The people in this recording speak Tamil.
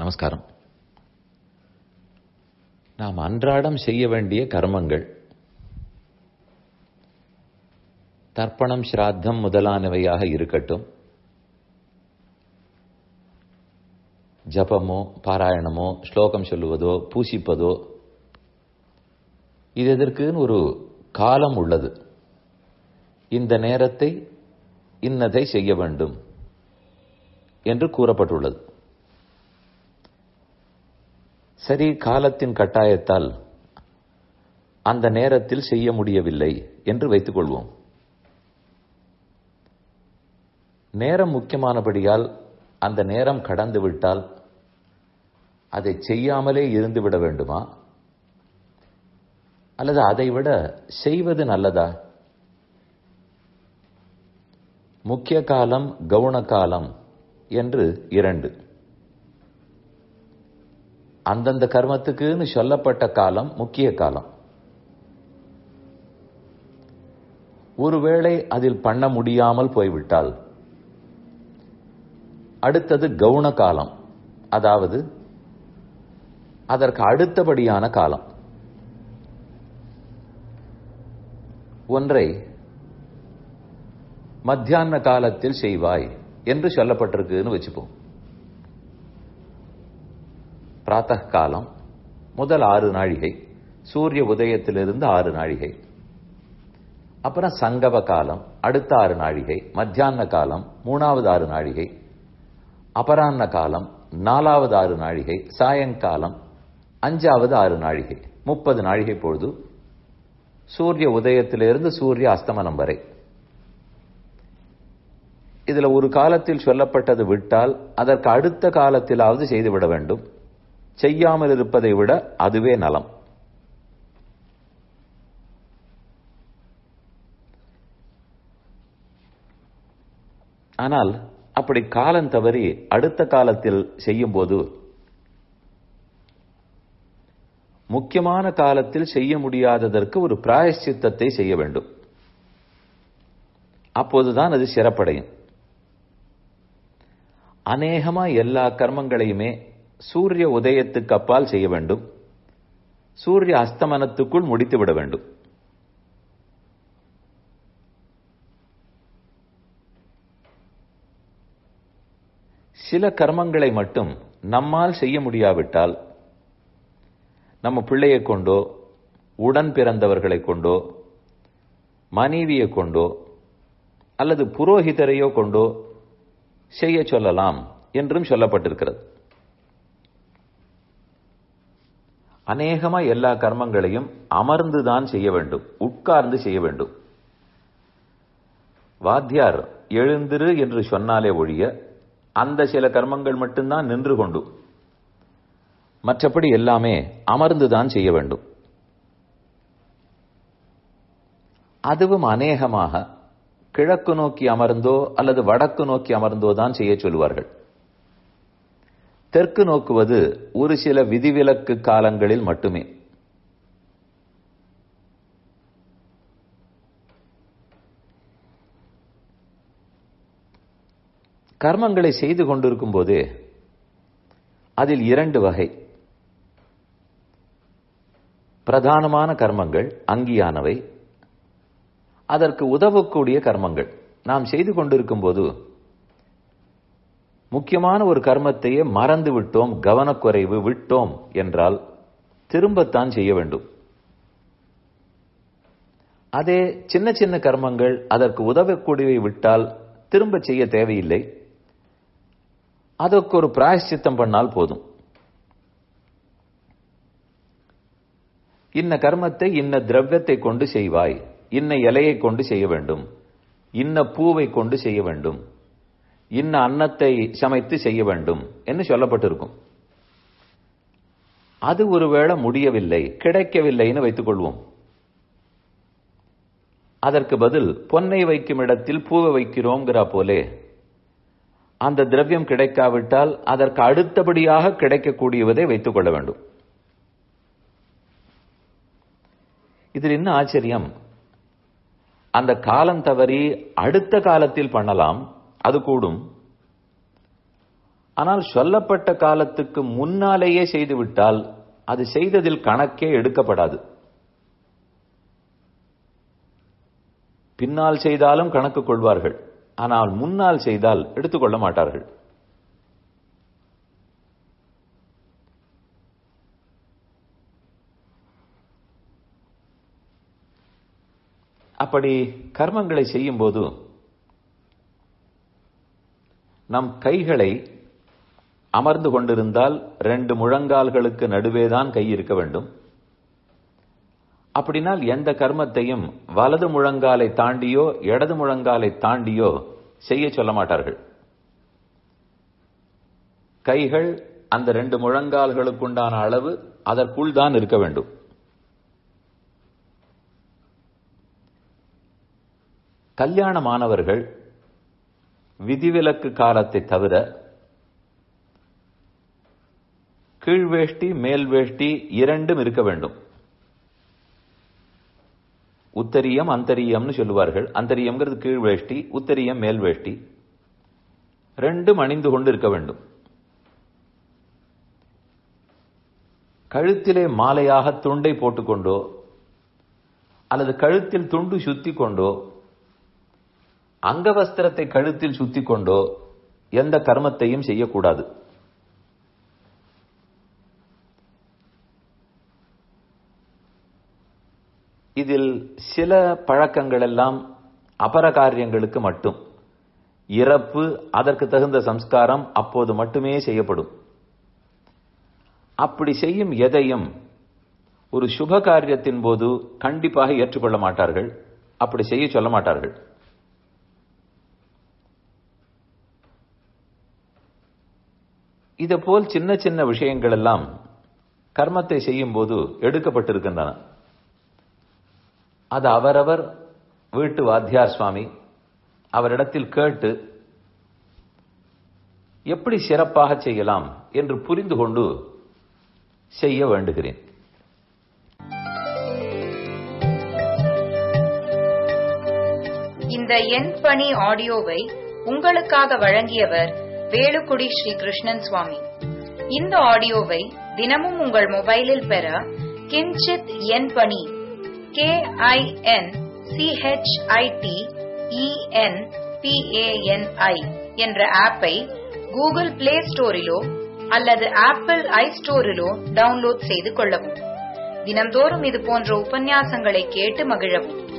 நமஸ்காரம். நாம் அன்றாடம் செய்ய வேண்டிய கர்மங்கள், தர்ப்பணம், சிராத்தம் முதலானவையாக இருக்கட்டும், ஜபமோ பாராயணமோ ஸ்லோகம் சொல்லுவதோ பூசிப்பதோ, இது எதற்குன்னு ஒரு காலம் உள்ளது. இந்த நேரத்தை இன்னதை செய்ய வேண்டும் என்று கூறப்பட்டுள்ளது. சரி, காலத்தின் கட்டாயத்தால் அந்த நேரத்தில் செய்ய முடியவில்லை என்று வைத்துக் கொள்வோம். நேரம் முக்கியமானபடியால் அந்த நேரம் கடந்து விட்டால் அதை செய்யாமலே இருந்துவிட வேண்டுமா, அல்லது அதைவிட செய்வது நல்லதா? முக்கிய காலம், கவுன காலம் என்று இரண்டு. அந்தந்த கர்மத்துக்குன்னு சொல்லப்பட்ட காலம் முக்கிய காலம். ஒருவேளை அதில் பண்ண முடியாமல் போய்விட்டால் அடுத்தது கவுன காலம், அதாவது அதற்கு அடுத்தபடியான காலம். ஒன்றை மத்தியான காலத்தில் செய்வாய் என்று சொல்லப்பட்டிருக்குன்னு வச்சுப்போம். பிராத்தः காலம் முதல் 6 நாழிகை, சூரிய உதயத்திலிருந்து 6 நாழிகை. அப்புறம் சங்கவ காலம் அடுத்த 6 நாழிகை, மத்தியான காலம் 3வது 6 நாழிகை, அபராண்ண காலம் 4வது 6 நாழிகை, சாயங்காலம் 5வது 6 நாழிகை. 30 நாழிகை பொழுது சூரிய உதயத்திலிருந்து சூரிய அஸ்தமனம் வரை. இதுல ஒரு காலத்தில் சொல்லப்பட்டது விட்டால் அதற்கு அடுத்த காலத்திலாவது செய்துவிட வேண்டும். செய்யாமல் இருப்பதை விட அதுவே நலம். ஆனால் அப்படி காலம் தவறி அடுத்த காலத்தில் செய்யும் போது முக்கியமான காலத்தில் செய்ய முடியாததற்கு ஒரு பிராயஷ்சித்தத்தை செய்ய வேண்டும். அப்போதுதான் அது சிறப்படையும். அநேகமா எல்லா கர்மங்களையுமே சூரிய உதயத்துக்கு அப்பால் செய்ய வேண்டும், சூரிய அஸ்தமனத்துக்குள் முடித்துவிட வேண்டும். சில கர்மங்களை மட்டும் நம்மால் செய்ய முடியாவிட்டால் நம்ம பிள்ளையை கொண்டோ, உடன் பிறந்தவர்களை கொண்டோ, மனைவியை கொண்டோ அல்லது புரோகிதரையோ கொண்டோ செய்ய சொல்லலாம் என்றும் சொல்லப்பட்டிருக்கிறது. அநேகமா எல்லா கர்மங்களையும் அமர்ந்துதான் செய்ய வேண்டும், உட்கார்ந்து செய்ய வேண்டும். வாத்தியார் எழுந்திரு என்று சொன்னாலே ஒழிய அந்த சில கர்மங்கள் மட்டும்தான் நின்று கொண்டு, மற்றபடி எல்லாமே அமர்ந்துதான் செய்ய வேண்டும். அதுவும் அநேகமாக கிழக்கு நோக்கி அமர்ந்தோ அல்லது வடக்கு நோக்கி அமர்ந்தோ தான் செய்ய சொல்வார்கள். தெற்கு நோக்குவது ஒரு சில விதிவிலக்கு காலங்களில் மட்டுமே. கர்மங்களை செய்து கொண்டிருக்கும் போதே அதில் 2 வகை. பிரதானமான கர்மங்கள், அங்கியானவை, அதற்கு உதவக்கூடிய கர்மங்கள். நாம் செய்து கொண்டிருக்கும் போது முக்கியமான ஒரு கர்மத்தையே மறந்து விட்டோம், கவனக்குறைவு விட்டோம் என்றால் திரும்பத்தான் செய்ய வேண்டும். அதே சின்ன சின்ன கர்மங்கள் அதற்கு உதவக்கூடியவை விட்டால் திரும்ப செய்ய தேவையில்லை, அதற்கு ஒரு பிராயஷ்சித்தம் பண்ணால் போதும். இன்ன கர்மத்தை இன்ன திரவியத்தை கொண்டு செய்வாய், இன்ன இலையை கொண்டு செய்ய வேண்டும், இன்ன பூவை கொண்டு செய்ய வேண்டும், இன்ன அன்னத்தை சமைத்து செய்ய வேண்டும் என்று சொல்லப்பட்டிருக்கும். அது ஒருவேளை முடியவில்லை, கிடைக்கவில்லைன்னு வைத்துக் கொள்வோம். அதற்கு பதில் பொன்னை வைக்கும் இடத்தில் பூவை வைக்கிறோங்கிற போலே அந்த திரவியம் கிடைக்காவிட்டால் அதற்கு அடுத்தபடியாக கிடைக்கக்கூடியவதை வைத்துக் கொள்ள வேண்டும். இதில் என்ன ஆச்சரியம், அந்த காலம் தவறி அடுத்த காலத்தில் பண்ணலாம், அது கூடும். ஆனால் சொல்லப்பட்ட காலத்துக்கு முன்னாலேயே செய்துவிட்டால் அது செய்ததில் கணக்கே எடுக்கப்படாது. பின்னால் செய்தாலும் கணக்கு கொள்வார்கள், ஆனால் முன்னால் செய்தால் எடுத்துக்கொள்ள மாட்டார்கள். அப்படி கர்மங்களை செய்யும் போது நம் கைகளை அமர்ந்து கொண்டிருந்தால் 2 முழங்கால்களுக்கு நடுவேதான் கை இருக்க வேண்டும். அப்படினால் எந்த கர்மத்தையும் வலது முழங்காலை தாண்டியோ இடது முழங்காலை தாண்டியோ செய்ய சொல்ல மாட்டார்கள். கைகள் அந்த 2 முழங்கால்களுக்குண்டான அளவு அதற்குள் தான் இருக்க வேண்டும். கல்யாணமானவர்கள் விதிவிலக்கு காலத்தை தவிர கீழ்வேஷ்டி மேல் வேஷ்டி 2ம் இருக்க வேண்டும். உத்தரியம் அந்தரியம்னு சொல்லுவார்கள். அந்தரியம்ங்கிறது கீழ் வேஷ்டி, உத்தரியம் மேல் வேஷ்டி, 2ம் அணிந்து கொண்டு இருக்க வேண்டும். கழுத்திலே மாலையாக துண்டை போட்டுக்கொண்டோ அல்லது கழுத்தில் துண்டு சுத்தி கொண்டோ அங்கவஸ்திரத்தை கழுத்தில் சுத்தி கொண்டோ எந்த கர்மத்தையும் செய்யக்கூடாது. இதில் சில பழக்கங்கள் எல்லாம் அபர காரியங்களுக்கு மட்டும், இறப்பு அதற்கு தகுந்த சம்ஸ்காரம் அப்போது மட்டுமே செய்யப்படும். அப்படி செய்யும் எதையும் ஒரு சுப காரியத்தின் போது கண்டிப்பாக ஏற்றுக்கொள்ள மாட்டார்கள், அப்படி செய்ய சொல்ல மாட்டார்கள். இதேபோல் சின்ன சின்ன விஷயங்கள் எல்லாம் கர்மத்தை செய்யும் போது எடுக்கப்பட்டிருக்கின்றன. அது அவரவர் வீட்டு வாத்தியார் சுவாமி அவரிடத்தில் கேட்டு எப்படி சிறப்பாக செய்யலாம் என்று புரிந்து கொண்டு செய்ய வேண்டுகிறேன். இந்த என் பணி ஆடியோவை உங்களுக்காக வழங்கியவர் வேலுக்குடி ஸ்ரீ கிருஷ்ணன் சுவாமி. இந்த ஆடியோவை தினமும் உங்கள் மொபைலில் பெற கிஞ்சித் என் பணி KINCHITENPANI என்ற ஆப்பை கூகுள் பிளே ஸ்டோரிலோ அல்லது ஆப்பிள் ஐ ஸ்டோரிலோ டவுன்லோட் செய்து கொள்ளவும். தினம்தோறும் இது போன்ற உபன்யாசங்களை கேட்டு மகிழவும்.